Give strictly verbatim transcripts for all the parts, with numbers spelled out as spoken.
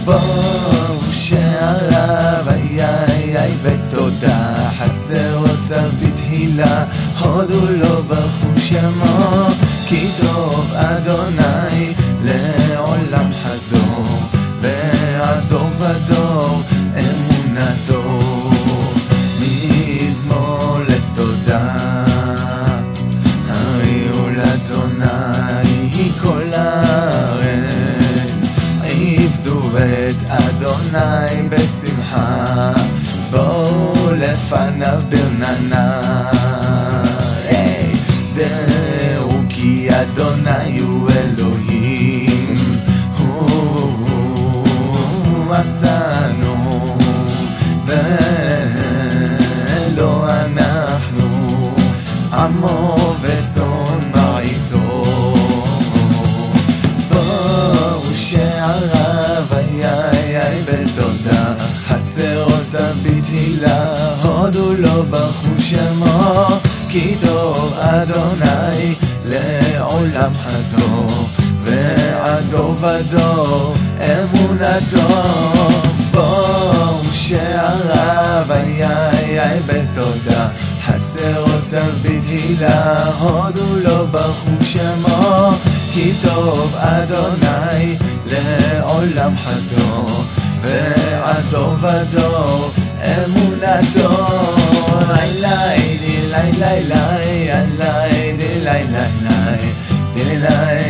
ברוך שעריו, איי איי איי בתודה, חצרותיו בתהילה, הודו לו ברכו שמו, כי טוב אדוני לעולם חסדו, ועד דור ודור אמונתו. מזמור לתודה, הריעו לאדוני כל הארץ, עבדו את אדוני בשמחה, בואו לפניו ברננה. דעו כי אדוני הוא אלוהים, הוא עשנו ולא אנחנו, עמו וצאן מרעיתו. בואו שעריו, איי איי איי בתודה, חצרותיו בתהילה, הודו לו ברכו שמו, כי טוב אדוני לעולם חסדו, ועד דור ודור אמונתו. בואו שעריו, איי איי איי בתודה, חצרותיו בתהילה, הודו לו ברכו שמו, כי טוב אדוני לעולם חסדו, ועד דור ודור אמונתו. לילה די לילה לילה לילה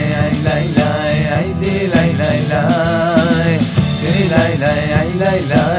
לילה לילה לילה